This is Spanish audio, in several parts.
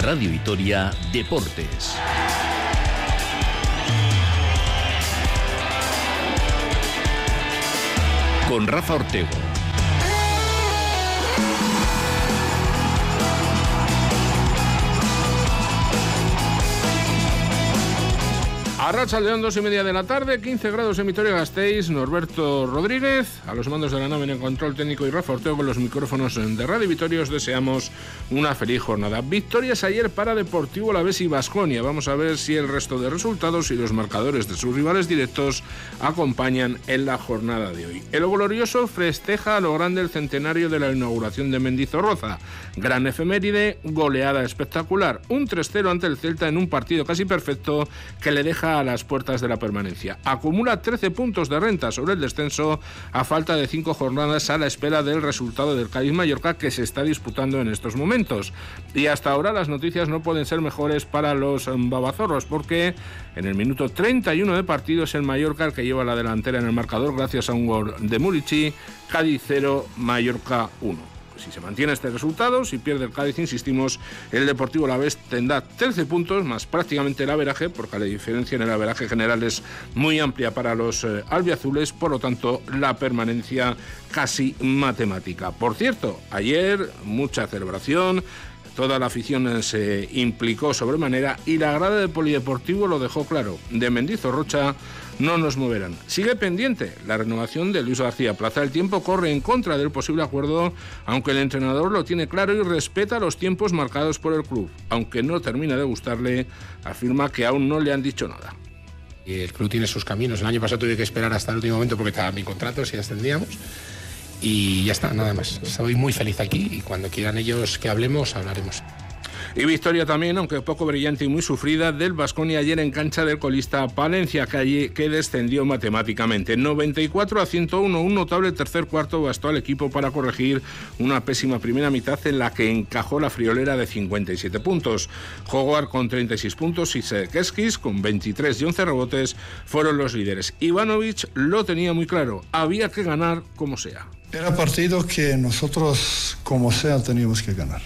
Radio Vitoria Deportes. Con Rafa Ortego. Arratsaldeon, 2:30 de la tarde, 15 grados en Vitoria-Gasteiz. Norberto Rodríguez a los mandos de la nave en el control técnico y Rafa Ortego con los micrófonos de Radio Vitoria. Os deseamos una feliz jornada. Victorias ayer para Deportivo Alavés y Baskonia. Vamos a ver si el resto de resultados y los marcadores de sus rivales directos acompañan en la jornada de hoy. El glorioso festeja a lo grande el centenario de la inauguración de Mendizorroza. Gran efeméride, goleada espectacular. Un 3-0 ante el Celta en un partido casi perfecto que le deja a las puertas de la permanencia. Acumula 13 puntos de renta sobre el descenso a falta de 5 jornadas a la espera del resultado del Cádiz-Mallorca que se está disputando en estos momentos. Y hasta ahora las noticias no pueden ser mejores para los babazorros porque en el minuto 31 de partido es el Mallorca el que lleva la delantera en el marcador gracias a un gol de Murici. Cádiz 0, Mallorca 1. Si se mantiene este resultado, si pierde el Cádiz, insistimos, el Deportivo Alavés tendrá 13 puntos, más prácticamente el averaje, porque la diferencia en el averaje general es muy amplia para los albiazules, por lo tanto, la permanencia casi matemática. Por cierto, ayer mucha celebración, toda la afición se implicó sobremanera y la grada del Polideportivo lo dejó claro. De Mendizorrocha no nos moverán. Sigue pendiente la renovación de Luis García Plaza. El tiempo corre en contra del posible acuerdo, aunque el entrenador lo tiene claro y respeta los tiempos marcados por el club. Aunque no termina de gustarle, afirma que aún no le han dicho nada. Y el club tiene sus caminos. El año pasado tuve que esperar hasta el último momento porque estaba mi contrato, si ascendíamos. Y ya está, nada más. Estoy muy feliz aquí y cuando quieran ellos que hablemos, hablaremos. Y victoria también, aunque poco brillante y muy sufrida, del Baskonia ayer en cancha del colista Palencia, que descendió matemáticamente. 94-101, un notable tercer cuarto bastó al equipo para corregir una pésima primera mitad en la que encajó la friolera de 57 puntos. Howard con 36 puntos y Sekeskis con 23 y 11 rebotes fueron los líderes. Ivanovic lo tenía muy claro, había que ganar como sea. Era partido que nosotros como sea teníamos que ganar.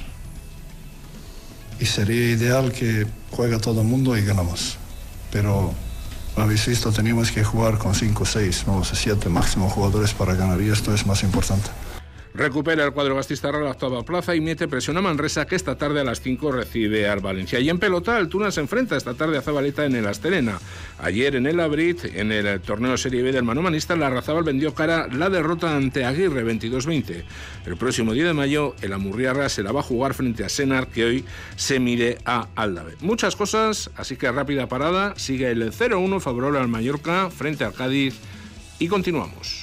Y sería ideal que juegue todo el mundo y ganamos. Pero, habéis visto, teníamos que jugar con 5, 6, no sé, 7 máximo jugadores para ganar y esto es más importante. Recupera el cuadro gastistarra la octava plaza y mete presión a Manresa, que esta tarde a las 5 recibe al Valencia. Y en pelota, el Tuna se enfrenta esta tarde a Zabaleta en el Astelena. Ayer en el Abrit, en el torneo Serie B del manomanista, la Larrazábal vendió cara la derrota ante Aguirre 22-20. El próximo 10 de mayo, el Amurriarra se la va a jugar frente a Senar, que hoy se mide a Aldave. Muchas cosas, así que rápida parada. Sigue el 0-1 favorable al Mallorca frente al Cádiz y continuamos.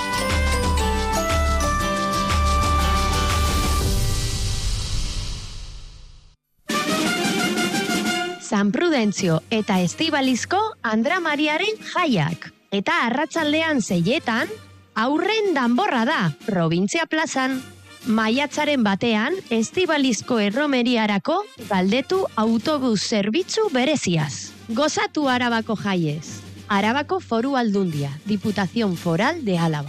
San Prudentzio eta Estibalizko Andra Mariaren jaiak. Eta arratsaldean 6etan, aurren danborra da, Probintzia plazan. Maiatzaren batean, Estibalizko erromeriarako galdetu autobus zerbitzu bereziaz. Gozatu Arabako jaiez. Arabako Foru Aldundia, Diputación Foral de Álava.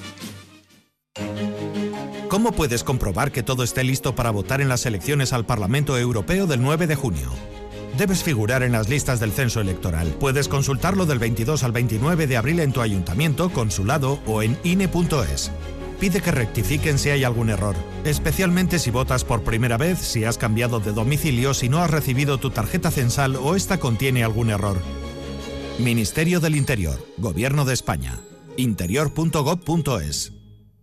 ¿Cómo puedes comprobar que todo esté listo para votar en las elecciones al Parlamento Europeo del 9 de junio? Debes figurar en las listas del censo electoral. Puedes consultarlo del 22 al 29 de abril en tu ayuntamiento, consulado o en INE.es. Pide que rectifiquen si hay algún error, especialmente si votas por primera vez, si has cambiado de domicilio, si no has recibido tu tarjeta censal o esta contiene algún error. Ministerio del Interior, Gobierno de España, interior.gov.es.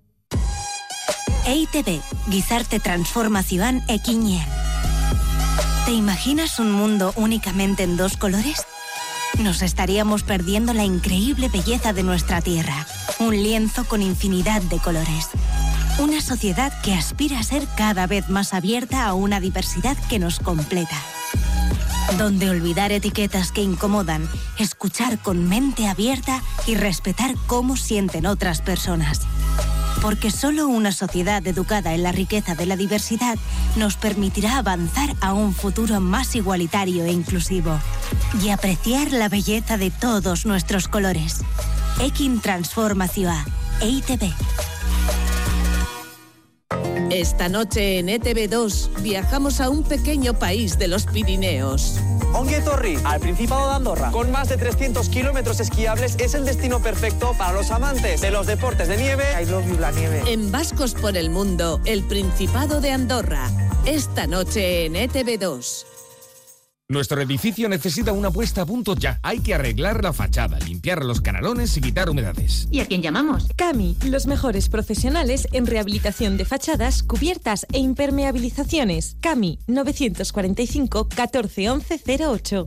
EITB, Gizarte Transformazioan ekinean. ¿Te imaginas un mundo únicamente en 2 colores? Nos estaríamos perdiendo la increíble belleza de nuestra tierra. Un lienzo con infinidad de colores. Una sociedad que aspira a ser cada vez más abierta a una diversidad que nos completa. Donde olvidar etiquetas que incomodan, escuchar con mente abierta y respetar cómo sienten otras personas. Porque solo una sociedad educada en la riqueza de la diversidad nos permitirá avanzar a un futuro más igualitario e inclusivo y apreciar la belleza de todos nuestros colores. Ekin Transformazioa, EITB. Esta noche en ETV2 viajamos a un pequeño país de los Pirineos. Ongi Etorri, al Principado de Andorra. Con más de 300 kilómetros esquiables, es el destino perfecto para los amantes de los deportes de nieve. I love you, la nieve. En Vascos por el Mundo, el Principado de Andorra. Esta noche en ETV2. Nuestro edificio necesita una puesta a punto ya. Hay que arreglar la fachada, limpiar los canalones y quitar humedades. ¿Y a quién llamamos? CAMI, los mejores profesionales en rehabilitación de fachadas, cubiertas e impermeabilizaciones. CAMI, 945 14 11 08.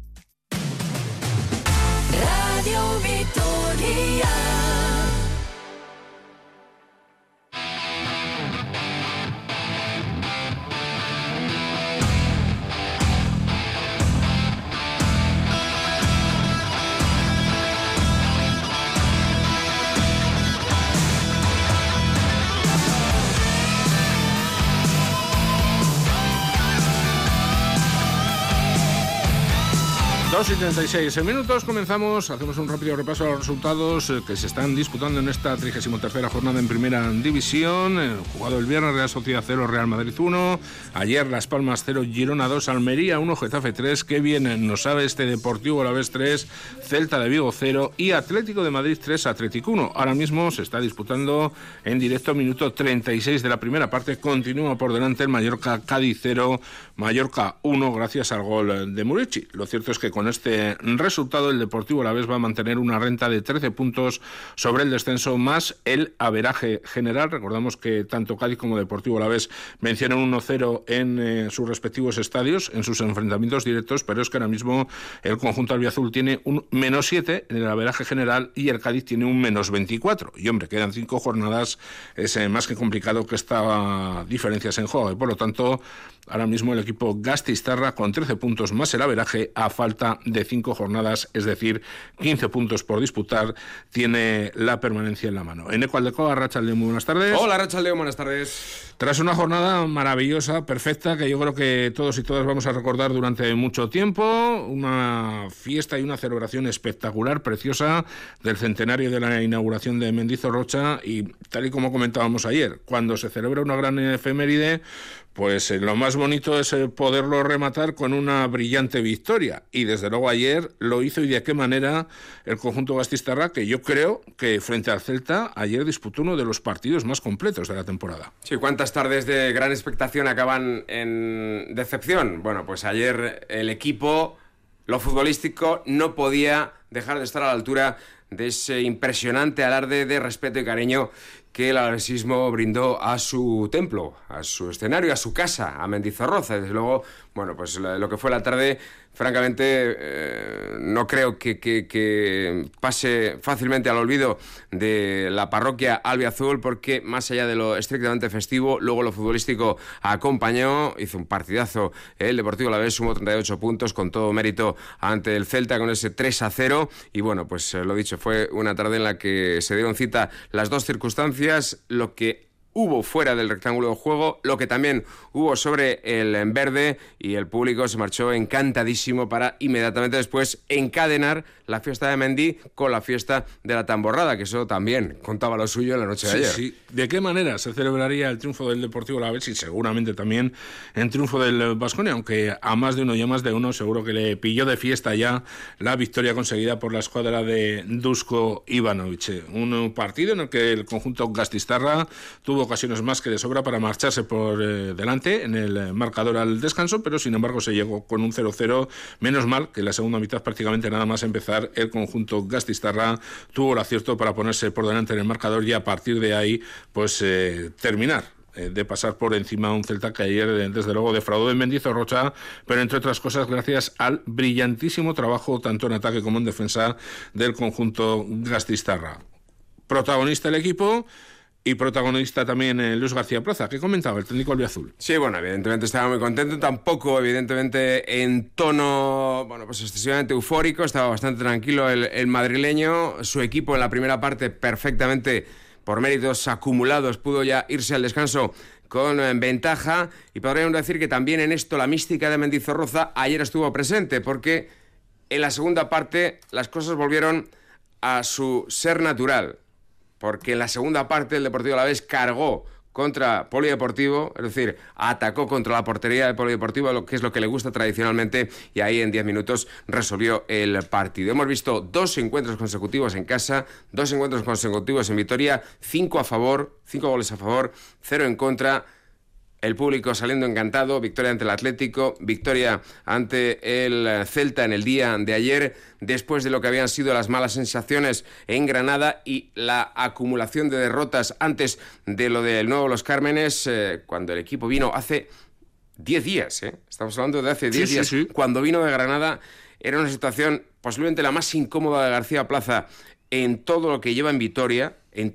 Radio Vitoria. Dos y 36 minutos, comenzamos, hacemos un rápido repaso a los resultados que se están disputando en esta 33ª jornada en Primera División. Jugado el viernes, Real Sociedad 0, Real Madrid 1, ayer Las Palmas 0, Girona 2, Almería 1, Getafe 3, qué bien nos sabe este Deportivo Alavés 3, Celta de Vigo 0 y Atlético de Madrid 3, Atlético 1. Ahora mismo se está disputando en directo, minuto 36 de la primera parte, continúa por delante el Mallorca Cádiz 0, Mallorca 1, gracias al gol de Murici. Lo cierto es que con este resultado el Deportivo Alavés va a mantener una renta de 13 puntos sobre el descenso más el averaje general. Recordamos que tanto Cádiz como Deportivo Alavés vencieron 1-0 en sus respectivos estadios, en sus enfrentamientos directos, pero es que ahora mismo el conjunto albiazul tiene un -7 en el averaje general y el Cádiz tiene un -24. Y hombre, quedan 5 jornadas, es más que complicado que esta diferencias en juego y por lo tanto ahora mismo el equipo gasteiztarra con 13 puntos más el averaje a falta de 5 jornadas, es decir, 15 puntos por disputar, tiene la permanencia en la mano. Eneco Aldecoa, Arratsaldeon, muy buenas tardes. Hola, Arratsaldeon, buenas tardes. Tras una jornada maravillosa, perfecta, que yo creo que todos y todas vamos a recordar durante mucho tiempo, una fiesta y una celebración espectacular, preciosa, del centenario de la inauguración de Mendizorrocha, y tal y como comentábamos ayer, cuando se celebra una gran efeméride, pues lo más bonito es poderlo rematar con una brillante victoria, y desde luego ayer lo hizo, y de qué manera, el conjunto gasteiztarra, que yo creo que frente al Celta ayer disputó uno de los partidos más completos de la temporada. Sí, ¿cuántas tardes de gran expectación acaban en decepción? Bueno, pues ayer el equipo, lo futbolístico, no podía dejar de estar a la altura de ese impresionante alarde de respeto y cariño que el alavesismo brindó a su templo, a su escenario, a su casa, a Mendizorroza. Desde luego, bueno, pues lo que fue la tarde, francamente, no creo que pase fácilmente al olvido de la parroquia albiazul, porque más allá de lo estrictamente festivo, luego lo futbolístico acompañó, hizo un partidazo el Deportivo Alavés, sumó 38 puntos con todo mérito ante el Celta con ese 3-0, y bueno, pues lo dicho, fue una tarde en la que se dieron cita las dos circunstancias, lo que hubo fuera del rectángulo de juego, lo que también hubo sobre el verde, y el público se marchó encantadísimo para inmediatamente después encadenar la fiesta de Mendy con la fiesta de la tamborrada, que eso también contaba lo suyo en la noche de ayer. Sí. ¿De qué manera se celebraría el triunfo del Deportivo Alavés y seguramente también el triunfo del Baskonia? Aunque a más de uno y a más de uno seguro que le pilló de fiesta ya la victoria conseguida por la escuadra de Dusko Ivanovic. Un partido en el que el conjunto gasteiztarra tuvo ocasiones más que de sobra para marcharse por delante en el marcador al descanso, pero sin embargo se llegó con un 0-0. Menos mal que en la segunda mitad, prácticamente nada más empezar, el conjunto gasteiztarra tuvo el acierto para ponerse por delante en el marcador y a partir de ahí pues terminar de pasar por encima a un Celta que ayer desde luego defraudó en Mendizorrocha, pero entre otras cosas gracias al brillantísimo trabajo tanto en ataque como en defensa del conjunto gasteiztarra. Protagonista el equipo y protagonista también Luis García Plaza. ¿Qué comentaba el técnico albiazul? Sí, bueno, evidentemente estaba muy contento, tampoco evidentemente en tono, bueno, pues excesivamente eufórico, estaba bastante tranquilo el madrileño, su equipo en la primera parte perfectamente, por méritos acumulados, pudo ya irse al descanso con ventaja, y podríamos decir que también en esto la mística de Mendizorroza ayer estuvo presente, porque en la segunda parte las cosas volvieron a su ser natural, porque en la segunda parte el Deportivo Alavés cargó contra Polideportivo, es decir, atacó contra la portería del Polideportivo, lo que es lo que le gusta tradicionalmente, y ahí en 10 minutos resolvió el partido. Hemos visto 2 encuentros consecutivos en casa, 2 encuentros consecutivos en Vitoria, 5 goles a favor, 0 en contra. El público saliendo encantado, victoria ante el Atlético, victoria ante el Celta en el día de ayer, después de lo que habían sido las malas sensaciones en Granada y la acumulación de derrotas antes de lo del nuevo Los Cármenes, cuando el equipo vino hace 10 días, estamos hablando de hace 10 días. Sí. Cuando vino de Granada era una situación posiblemente la más incómoda de García Plaza en todo lo que lleva en Vitoria,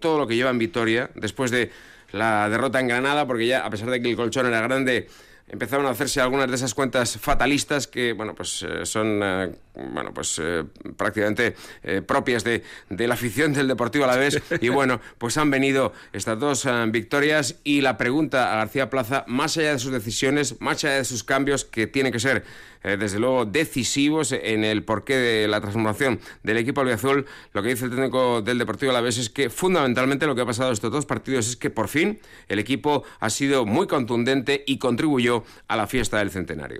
después de la derrota en Granada, porque ya, a pesar de que el colchón era grande, empezaron a hacerse algunas de esas cuentas fatalistas que, son prácticamente propias de la afición del Deportivo Alavés, y pues han venido estas 2 victorias, y la pregunta a García Plaza, más allá de sus decisiones, más allá de sus cambios, que tienen que ser desde luego decisivos en el porqué de la transformación del equipo albiazul, lo que dice el técnico del Deportivo Alavés es que fundamentalmente lo que ha pasado estos 2 partidos es que por fin el equipo ha sido muy contundente y contribuyó a la fiesta del centenario.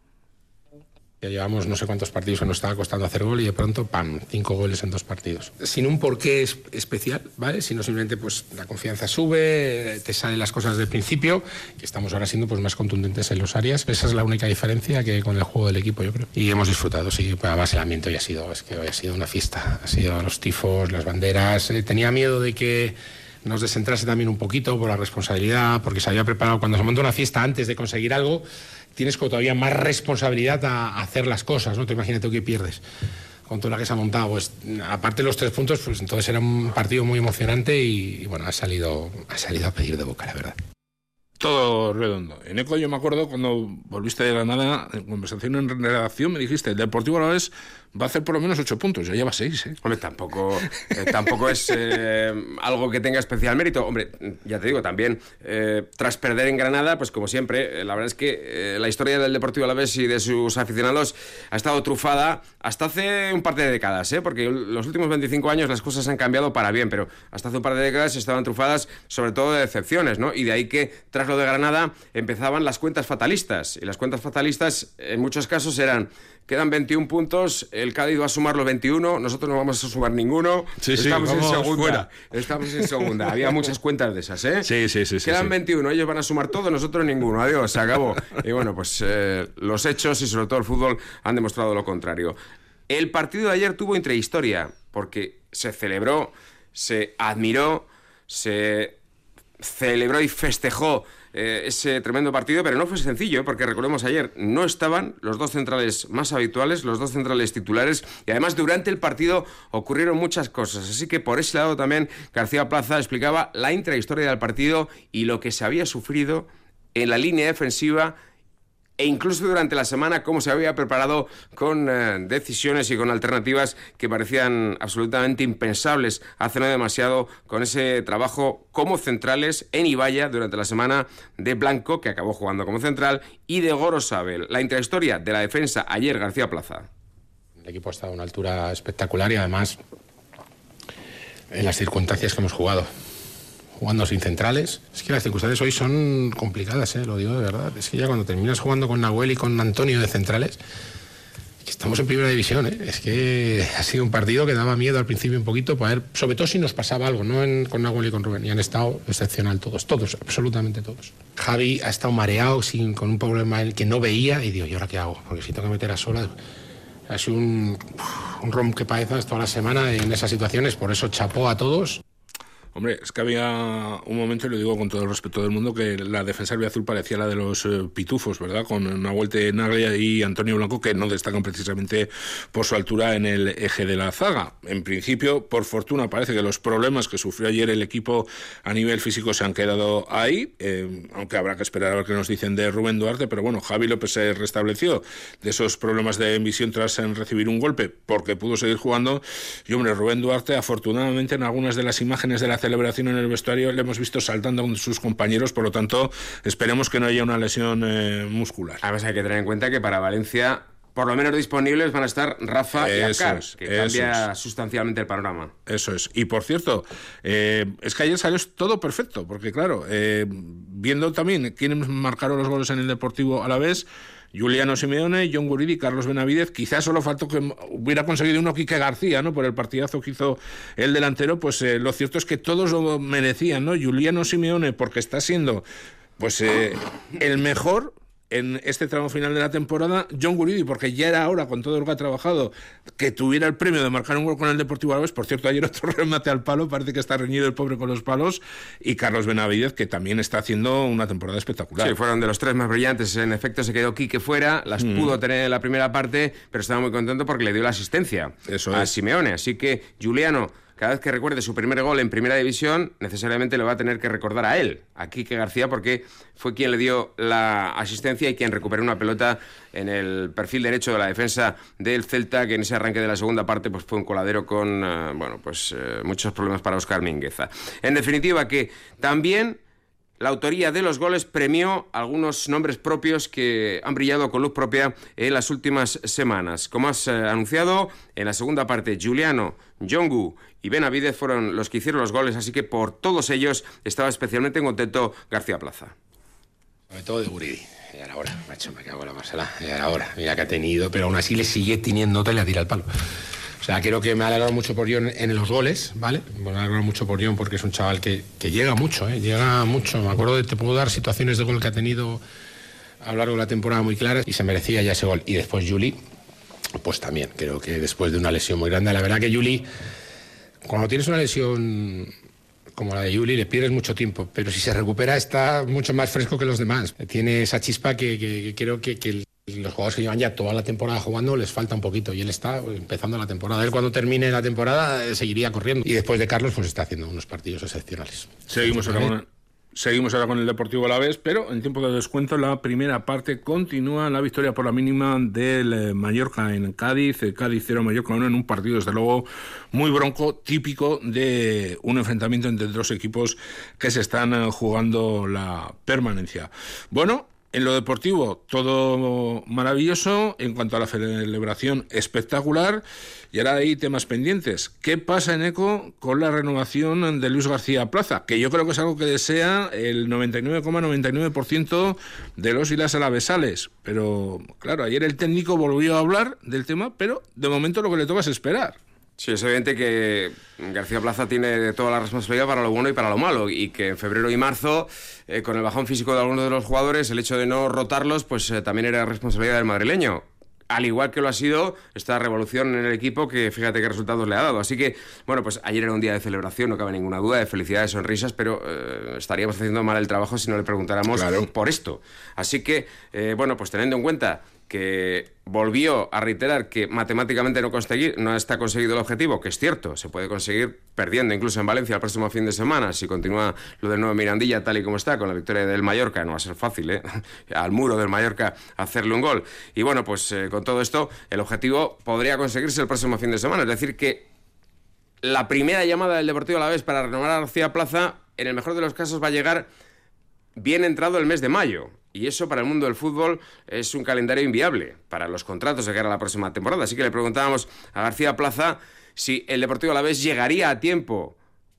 Ya llevamos no sé cuántos partidos que nos estaba costando hacer gol y de pronto, ¡pam!, 5 goles en 2 partidos. Sin un porqué especial, ¿vale? Sino simplemente pues la confianza sube, te salen las cosas del principio, y estamos ahora siendo pues más contundentes en los áreas. Esa es la única diferencia que con el juego del equipo, yo creo. Y hemos disfrutado, sí, pues además el ambiente hoy ha sido una fiesta. Ha sido los tifos, las banderas. Tenía miedo de que nos descentrase también un poquito por la responsabilidad, porque se había preparado. Cuando se monta una fiesta antes de conseguir algo, tienes como todavía más responsabilidad a hacer las cosas, ¿no? Te imagínate que pierdes con toda la que se ha montado. Pues aparte de los 3 puntos, pues entonces era un partido muy emocionante y ha salido a pedir de boca, la verdad. Todo redondo. En Eco yo me acuerdo cuando volviste de Granada, en conversación en redacción, me dijiste, el Deportivo Alavés va a hacer por lo menos 8 puntos, ya lleva 6, ¿eh? Hombre, tampoco es algo que tenga especial mérito. Hombre, ya te digo, también tras perder en Granada, pues como siempre, la verdad es que la historia del Deportivo Alavés y de sus aficionados ha estado trufada hasta hace un par de décadas, porque los últimos 25 años las cosas han cambiado para bien, pero hasta hace un par de décadas estaban trufadas sobre todo de decepciones, ¿no? Y de ahí que tras lo de Granada empezaban las cuentas fatalistas, y las cuentas fatalistas en muchos casos eran: quedan 21 puntos, el Cádiz va a sumar los 21, nosotros no vamos a sumar ninguno, estamos en segunda. Había muchas cuentas de esas, ¿eh? Sí. Quedan 21, ellos van a sumar todo, nosotros ninguno, adiós, se acabó. Y pues los hechos y sobre todo el fútbol han demostrado lo contrario. El partido de ayer tuvo intrahistoria, porque se celebró, se admiró, se celebró y festejó ese tremendo partido, pero no fue sencillo, porque recordemos, ayer no estaban los 2 centrales más habituales, los 2 centrales titulares, y además durante el partido ocurrieron muchas cosas, así que por ese lado también García Plaza explicaba la intrahistoria del partido y lo que se había sufrido en la línea defensiva, e incluso durante la semana cómo se había preparado con decisiones y con alternativas que parecían absolutamente impensables hace no demasiado, con ese trabajo como centrales en Ibaya durante la semana de Blanco, que acabó jugando como central, y de Gorosabel. La intrahistoria de la defensa ayer, García Plaza. El equipo ha estado a una altura espectacular y además en las circunstancias que hemos jugado. Jugando sin centrales. Es que las circunstancias hoy son complicadas, lo digo de verdad. Es que ya cuando terminas jugando con Nahuel y con Antonio de centrales, estamos en primera división, Es que ha sido un partido que daba miedo al principio un poquito, sobre todo si nos pasaba algo, no con Nahuel y con Rubén. Y han estado excepcional todos, absolutamente todos. Javi ha estado mareado, con un problema que no veía, y digo, ¿y ahora qué hago? Porque si tengo que meter a solas. Ha sido un rompecabezas toda la semana en esas situaciones, por eso chapó a todos. Hombre, es que había un momento, y lo digo con todo el respeto del mundo, que la defensa albiazul parecía la de los pitufos, ¿verdad? Con Nahuel Tenaglia y Antonio Blanco, que no destacan precisamente por su altura en el eje de la zaga. En principio, por fortuna, parece que los problemas que sufrió ayer el equipo a nivel físico se han quedado ahí, aunque habrá que esperar a ver qué nos dicen de Rubén Duarte, pero bueno, Javi López se restableció de esos problemas de visión tras recibir un golpe, porque pudo seguir jugando. Y hombre, Rubén Duarte, afortunadamente, en algunas de las imágenes de la celebración en el vestuario le hemos visto saltando con sus compañeros, por lo tanto esperemos que no haya una lesión muscular. Además hay que tener en cuenta que para Valencia por lo menos disponibles van a estar Rafa y Alcar, que cambia sustancialmente el panorama. Eso es. Y por cierto, es que ayer salió todo perfecto, porque claro, viendo también quiénes marcaron los goles en el Deportivo Alavés, Giuliano Simeone, Jon Guridi, Carlos Benavidez, quizás solo faltó que hubiera conseguido uno Quique García, ¿no? Por el partidazo que hizo el delantero, pues lo cierto es que todos lo merecían, ¿no? Giuliano Simeone, porque está siendo pues el mejor en este tramo final de la temporada. Jon Guridi, porque ya era hora, con todo lo que ha trabajado, que tuviera el premio de marcar un gol con el Deportivo Alavés. Por cierto, ayer otro remate al palo, parece que está reñido el pobre con los palos. Y Carlos Benavidez, que también está haciendo una temporada espectacular. Sí, fueron de los tres más brillantes. En efecto, se quedó Quique fuera, las pudo tener en la primera parte, pero estaba muy contento porque le dio la asistencia a Simeone. Así que Giuliano, cada vez que recuerde su primer gol en Primera División, necesariamente le va a tener que recordar a él, a Quique García, porque fue quien le dio la asistencia y quien recuperó una pelota en el perfil derecho de la defensa del Celta, que en ese arranque de la segunda parte pues fue un coladero con muchos problemas para Óscar Mingueza. En definitiva, que también la autoría de los goles premió algunos nombres propios que han brillado con luz propia en las últimas semanas. Como has anunciado, en la segunda parte, Giuliano, Jongu y Benavidez fueron los que hicieron los goles, así que por todos ellos estaba especialmente contento García Plaza. Sobre todo de Guridi. Ya era hora, macho, me cago en la masala. Ya era hora. Mira que ha tenido, pero aún así le sigue teniendo y le tira al palo. O sea, creo que me ha alegrado mucho por Jon en los goles, ¿vale? Me ha alegrado mucho por Jon porque es un chaval que llega mucho, llega mucho. Me acuerdo te puedo dar situaciones de gol que ha tenido a lo largo de la temporada muy claras y se merecía ya ese gol. Y después Juli, pues también, creo que después de una lesión muy grande, la verdad que Juli, cuando tienes una lesión como la de Juli, le pierdes mucho tiempo, pero si se recupera está mucho más fresco que los demás. Tiene esa chispa que creo que los jugadores que llevan ya toda la temporada jugando les falta un poquito y él está empezando la temporada. Él cuando termine la temporada seguiría corriendo y después de Carlos pues está haciendo unos partidos excepcionales. Seguimos ahora con el Deportivo Alavés, pero en tiempo de descuento la primera parte continúa la victoria por la mínima del Mallorca en Cádiz. El Cádiz 0, Mallorca 1 en un partido desde luego muy bronco, típico de un enfrentamiento entre dos equipos que se están jugando la permanencia. Bueno, en lo deportivo, todo maravilloso. En cuanto a la celebración, espectacular. Y ahora hay temas pendientes. ¿Qué pasa en ECO con la renovación de Luis García Plaza? Que yo creo que es algo que desea el 99,99% de los y las alavesales. Pero, claro, ayer el técnico volvió a hablar del tema, pero de momento lo que le toca es esperar. Sí, es evidente que García Plaza tiene toda la responsabilidad para lo bueno y para lo malo, y que en febrero y marzo, con el bajón físico de algunos de los jugadores, el hecho de no rotarlos, pues también era responsabilidad del madrileño. Al igual que lo ha sido esta revolución en el equipo, que fíjate qué resultados le ha dado. Así que, bueno, pues ayer era un día de celebración, no cabe ninguna duda, de felicidad, de sonrisas, pero estaríamos haciendo mal el trabajo si no le preguntáramos por esto. Así que, bueno, pues teniendo en cuenta que volvió a reiterar que matemáticamente no está conseguido el objetivo, que es cierto, se puede conseguir perdiendo incluso en Valencia el próximo fin de semana, si continúa lo del nuevo Mirandilla tal y como está, con la victoria del Mallorca. No va a ser fácil, al muro del Mallorca hacerle un gol. Y bueno, pues con todo esto, el objetivo podría conseguirse el próximo fin de semana, es decir que la primera llamada del Deportivo Alavés para renovar a García Plaza, en el mejor de los casos, va a llegar bien entrado el mes de mayo. Y eso para el mundo del fútbol es un calendario inviable para los contratos de cara a la próxima temporada. Así que le preguntábamos a García Plaza si el Deportivo Alavés llegaría a tiempo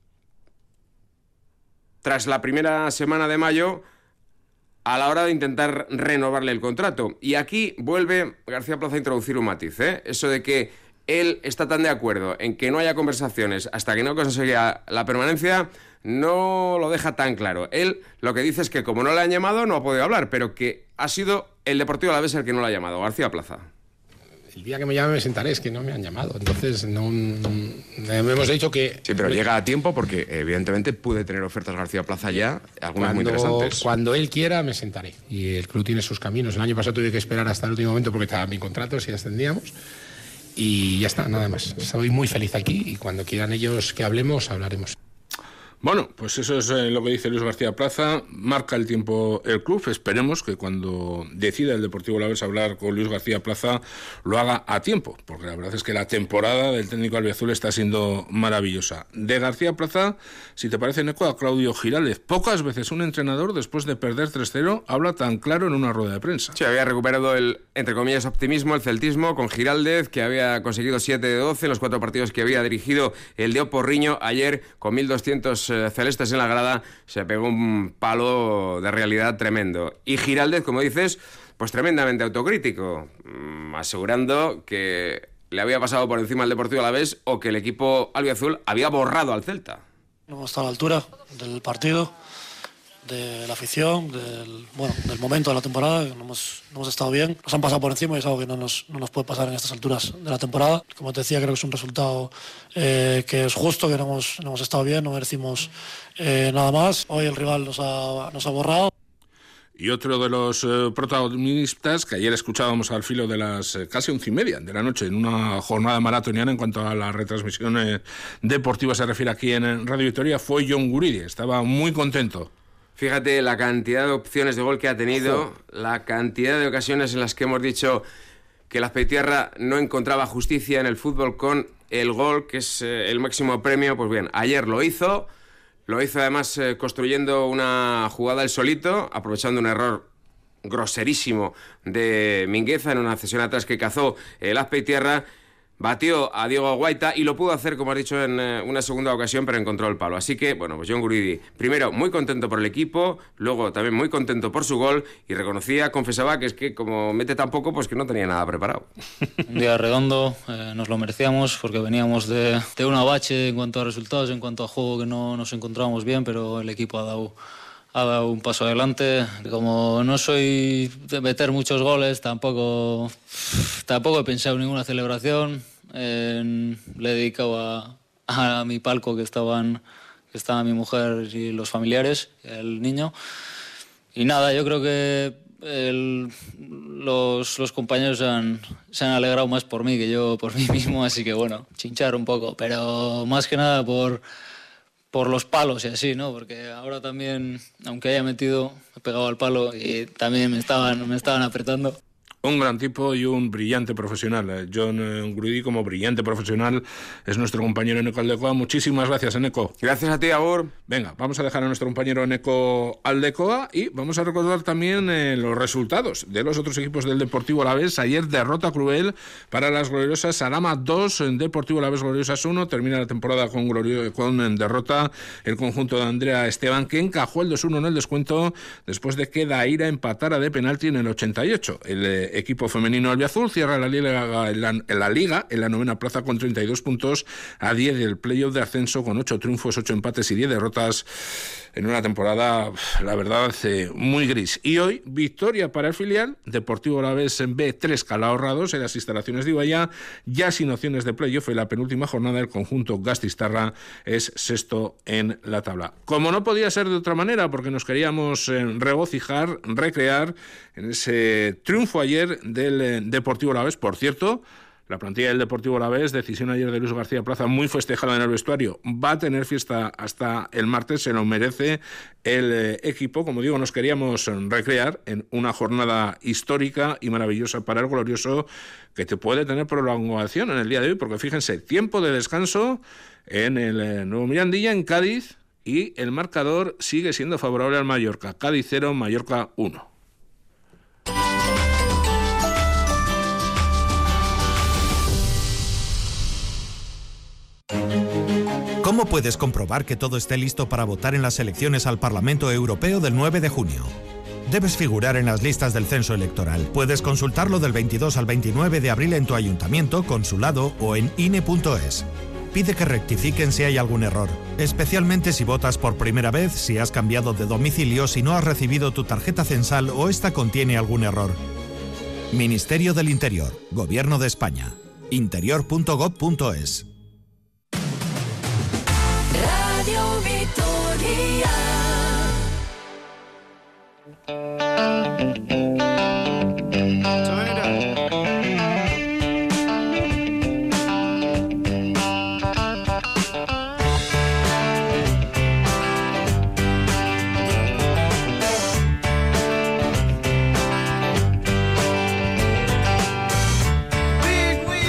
tras la primera semana de mayo a la hora de intentar renovarle el contrato. Y aquí vuelve García Plaza a introducir un matiz, eso de que él está tan de acuerdo en que no haya conversaciones hasta que no consiga la permanencia, no lo deja tan claro. Él lo que dice es que como no le han llamado no ha podido hablar, pero que ha sido el Deportivo Alavés el que no lo ha llamado. García Plaza. El día que me llame me sentaré, es que no me han llamado. Entonces no hemos dicho que... Sí, pero llega a tiempo porque evidentemente puede tener ofertas García Plaza ya, algunas muy interesantes. Cuando él quiera me sentaré. Y el club tiene sus caminos. El año pasado tuve que esperar hasta el último momento porque estaba mi contrato, si ascendíamos. Y ya está, nada más. Estoy muy feliz aquí y cuando quieran ellos que hablemos, hablaremos. Bueno, pues eso es lo que dice Luis García Plaza. Marca el tiempo el club. Esperemos que cuando decida el Deportivo Alavés hablar con Luis García Plaza lo haga a tiempo, porque la verdad es que la temporada del técnico albiazul está siendo maravillosa. De García Plaza, si te parece, Neco, a Claudio Giraldez. Pocas veces un entrenador, después de perder 3-0, habla tan claro en una rueda de prensa. Sí, había recuperado el, entre comillas, optimismo, el celtismo con Giraldez, que había conseguido 7 de 12 en los 4 partidos que había dirigido el de Oporriño. Ayer, con 1.200 celestes en la grada, se pegó un palo de realidad tremendo. Y Giraldez, como dices, pues tremendamente autocrítico, asegurando que le había pasado por encima al Deportivo Alavés o que el equipo albiazul había borrado al Celta. No hemos estado a la altura del partido, de la afición, del momento de la temporada. No hemos estado bien. Nos han pasado por encima y es algo que no nos puede pasar en estas alturas de la temporada. Como te decía, creo que es un resultado que es justo, que no hemos estado bien, no merecimos nada más. Hoy el rival nos ha borrado. Y otro de los protagonistas que ayer escuchábamos al filo de las casi 11:30 de la noche en una jornada maratoniana en cuanto a las retransmisiones deportivas se refiere aquí en Radio Vitoria fue Jon Guridi. Estaba muy contento. Fíjate la cantidad de opciones de gol que ha tenido, la cantidad de ocasiones en las que hemos dicho que el Azpeitia no encontraba justicia en el fútbol con el gol, que es el máximo premio. Pues bien, ayer lo hizo además construyendo una jugada él solito, aprovechando un error groserísimo de Mingueza en una cesión atrás que cazó el Azpeitia. Batió a Diego Guaita y lo pudo hacer, como has dicho, en una segunda ocasión, pero encontró el palo. Así que, bueno, pues Jon Guridi, primero muy contento por el equipo, luego también muy contento por su gol y confesaba que es que como mete tan poco, pues que no tenía nada preparado. Un día redondo, nos lo merecíamos porque veníamos de una bache en cuanto a resultados, en cuanto a juego que no nos encontrábamos bien, pero el equipo ha dado un paso adelante. Como no soy de meter muchos goles, tampoco he pensado en ninguna celebración. Le he dedicado a mi palco que estaban mi mujer y los familiares, el niño. Y nada, yo creo que los compañeros se han alegrado más por mí que yo por mí mismo, así que bueno, chinchar un poco, pero más que nada por los palos y así, ¿no? Porque ahora también, aunque haya metido, he pegado al palo y también me estaban apretando. Un gran tipo y un brillante profesional. Jon Guridi, como brillante profesional, es nuestro compañero Eneco Aldecoa. Muchísimas gracias, Eneco. Gracias a ti, Agur. Venga, vamos a dejar a nuestro compañero Eneco Aldecoa y vamos a recordar también los resultados de los otros equipos del Deportivo Alavés. Ayer derrota cruel para las gloriosas Arama 2, Deportivo Alavés Gloriosas 1. Termina la temporada con derrota el conjunto de Andrea Esteban, que encajó el 2-1 en el descuento después de que Daira empatara de penalti en el 88. El equipo femenino albiazul cierra la liga en la novena plaza con 32 puntos a 10 del playoff de ascenso con 8 triunfos, 8 empates y 10 derrotas en una temporada, la verdad, muy gris. Y hoy, victoria para el filial, Deportivo Alavés en B3 Calahorra 2 en las instalaciones de Ibaya, ya sin opciones de playoff en la penúltima jornada. El conjunto Gastistarra es sexto en la tabla. Como no podía ser de otra manera, porque nos queríamos regocijar, recrear en ese triunfo ayer del Deportivo Alavés. Por cierto, la plantilla del Deportivo Alavés, decisión ayer de Luis García Plaza, muy festejada en el vestuario, va a tener fiesta hasta el martes, se lo merece el equipo. Como digo, nos queríamos recrear en una jornada histórica y maravillosa para el glorioso, que te puede tener prolongación en el día de hoy, porque fíjense, tiempo de descanso en el Nuevo Mirandilla, en Cádiz, y el marcador sigue siendo favorable al Mallorca. Cádiz 0, Mallorca 1. ¿Cómo puedes comprobar que todo esté listo para votar en las elecciones al Parlamento Europeo del 9 de junio? Debes figurar en las listas del censo electoral. Puedes consultarlo del 22 al 29 de abril en tu ayuntamiento, consulado o en INE.es. Pide que rectifiquen si hay algún error, especialmente si votas por primera vez, si has cambiado de domicilio, si no has recibido tu tarjeta censal o esta contiene algún error. Ministerio del Interior, Gobierno de España, interior.gov.es. Radio Vitoria.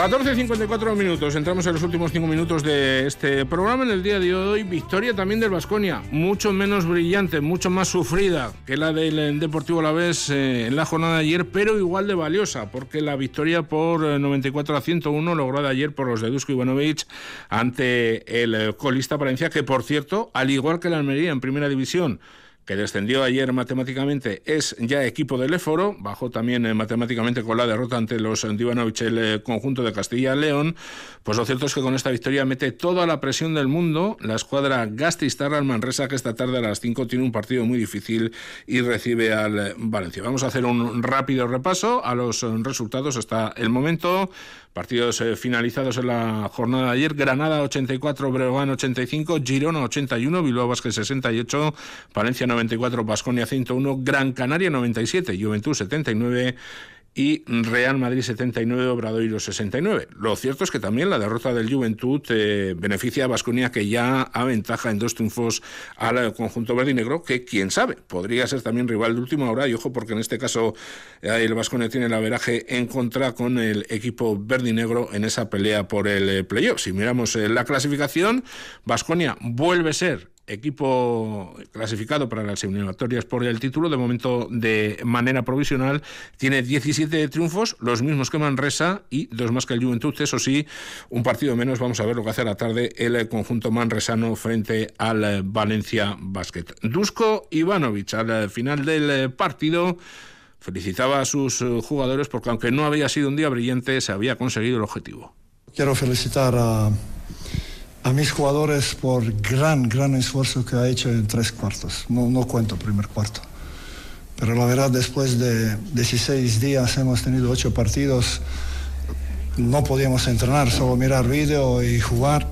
14:54 minutos, entramos en los últimos 5 minutos de este programa. En el día de hoy, victoria también del Baskonia, mucho menos brillante, mucho más sufrida que la del Deportivo Alavés en la jornada de ayer, pero igual de valiosa, porque la victoria por 94-101 lograda ayer por los de Dusko Ivanovic ante el colista Palencia, que por cierto, al igual que la Almería en primera división, que descendió ayer matemáticamente, es ya equipo del Éforo, bajó también matemáticamente con la derrota ante los de Ivanovic el conjunto de Castilla y León. Pues lo cierto es que con esta victoria mete toda la presión del mundo la escuadra Gasteiztarra al Manresa, que esta tarde a las 5 tiene un partido muy difícil y recibe al Valencia. Vamos a hacer un rápido repaso a los resultados hasta el momento. Partidos finalizados en la jornada de ayer: Granada 84, Breogán 85, Girona 81, Bilbao Basket 68, Palencia 94, Baskonia 101, Gran Canaria 97, Juventud 79 y Real Madrid 79, Obradoiro 69. Lo cierto es que también la derrota del Juventud beneficia a Baskonia, que ya aventaja en 2 triunfos al conjunto verde y negro, que quién sabe, podría ser también rival de última hora. Y ojo, porque en este caso el Baskonia tiene el averaje en contra con el equipo verde y negro en esa pelea por el playoff. Si miramos la clasificación, Baskonia vuelve a ser equipo clasificado para las eliminatorias por el título, de momento de manera provisional. Tiene 17 triunfos, los mismos que Manresa y 2 más que el Juventud. Eso sí, un partido menos. Vamos a ver lo que hace a la tarde el conjunto manresano frente al Valencia Basket. Dusko Ivanovic, al final del partido, felicitaba a sus jugadores porque, aunque no había sido un día brillante, se había conseguido el objetivo. Quiero felicitar a mis jugadores por gran esfuerzo que ha hecho en 3 cuartos. No cuento el primer cuarto. Pero la verdad, después de 16 días hemos tenido 8 partidos. No podíamos entrenar, solo mirar vídeo y jugar.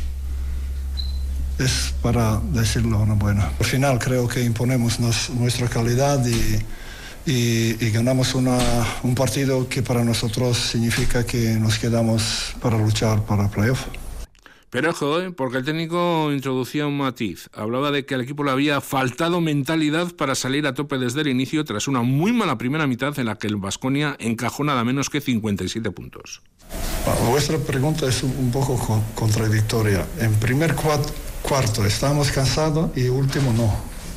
Es para decirlo enhorabuena. Al final creo que imponemos nuestra calidad y ganamos un partido que para nosotros significa que nos quedamos para luchar para el playoff. Pero ojo, porque el técnico introducía un matiz. Hablaba de que al equipo le había faltado mentalidad para salir a tope desde el inicio, tras una muy mala primera mitad en la que el Baskonia encajó nada menos que 57 puntos. Vuestra pregunta es un poco contradictoria. En primer cuarto estábamos cansados y último no.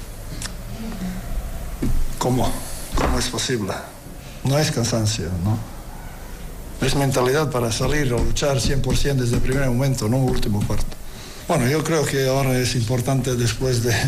¿Cómo es posible? No es cansancio, ¿no? Es mentalidad para salir a luchar 100% desde el primer momento, no último cuarto. Bueno, yo creo que ahora es importante, después de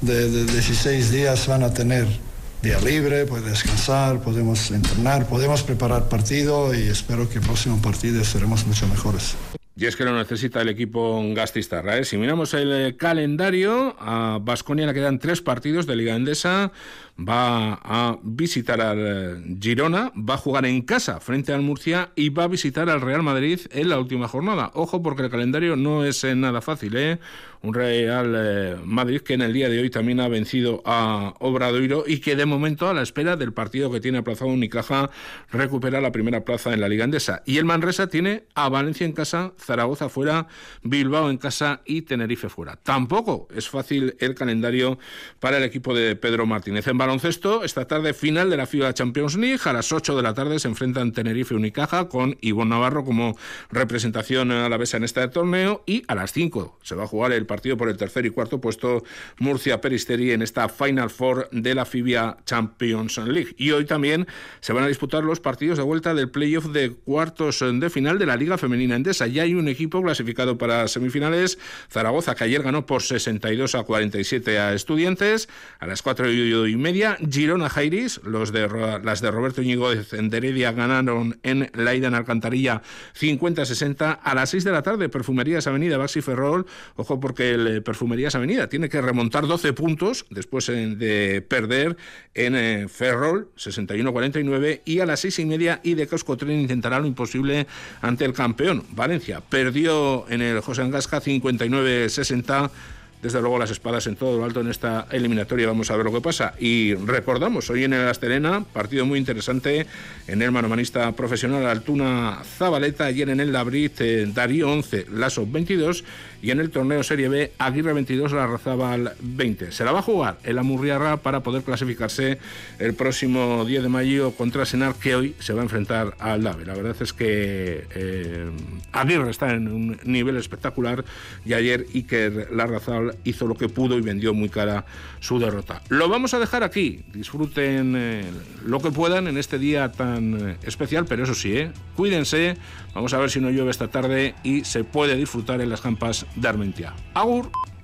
16 días van a tener día libre, pueden descansar, podemos entrenar, podemos preparar partido y espero que el próximo partido seremos mucho mejores. Y es que lo necesita el equipo Gasteiztarra, ¿eh? Si miramos el calendario, a Baskonia le quedan 3 partidos de Liga Endesa. Va a visitar al Girona, va a jugar en casa frente al Murcia y va a visitar al Real Madrid en la última jornada. Ojo, porque el calendario no es nada fácil, ¿eh? Un Real Madrid que en el día de hoy también ha vencido a Obradoiro y que de momento, a la espera del partido que tiene aplazado Unicaja, recupera la primera plaza en la Liga Endesa. Y el Manresa tiene a Valencia en casa, Zaragoza fuera, Bilbao en casa y Tenerife fuera. Tampoco es fácil el calendario para el equipo de Pedro Martínez. En baloncesto, esta tarde final de la FIBA Champions League. A las 8 de la tarde se enfrentan Tenerife y Unicaja, con Ivonne Navarro como representación alavesa en este torneo, y a las 5 se va a jugar el partido por el tercer y cuarto puesto Murcia-Peristeri en esta Final Four de la FIBA Champions League. Y hoy también se van a disputar los partidos de vuelta del playoff de cuartos de final de la Liga Femenina Endesa. Ya hay un equipo clasificado para semifinales, Zaragoza, que ayer ganó por 62-47 a Estudiantes. A las 4:30, Girona Jairis, las de Roberto Íñigo de Heredia, ganaron en Laidan Alcantarilla 50-60. A las 6 de la tarde, Perfumerías Avenida, Baxi Ferrol. Ojo, porque el Perfumerías Avenida tiene que remontar 12 puntos después de perder en Ferrol 61-49. Y a las 6:30, IDK Euskotren intentará lo imposible ante el campeón Valencia. Perdió en el José Angasca 59-60. Desde luego, las espadas en todo lo alto en esta eliminatoria. Vamos a ver lo que pasa. Y recordamos, hoy en el Astelena, partido muy interesante en el manomanista profesional Altuna Zabaleta. Ayer en el Labrit, Darío 11, Lasso 22. y en el torneo Serie B, Aguirre 22, Larrazábal 20. Se la va a jugar el Amurriarra para poder clasificarse el próximo 10 de mayo contra Senar, que hoy se va a enfrentar al Dave. La verdad es que Aguirre está en un nivel espectacular y ayer Iker Larrazábal hizo lo que pudo y vendió muy cara su derrota. Lo vamos a dejar aquí. Disfruten lo que puedan en este día tan especial, pero eso sí, cuídense. Vamos a ver si no llueve esta tarde y se puede disfrutar en las campas de Armentia. Agur.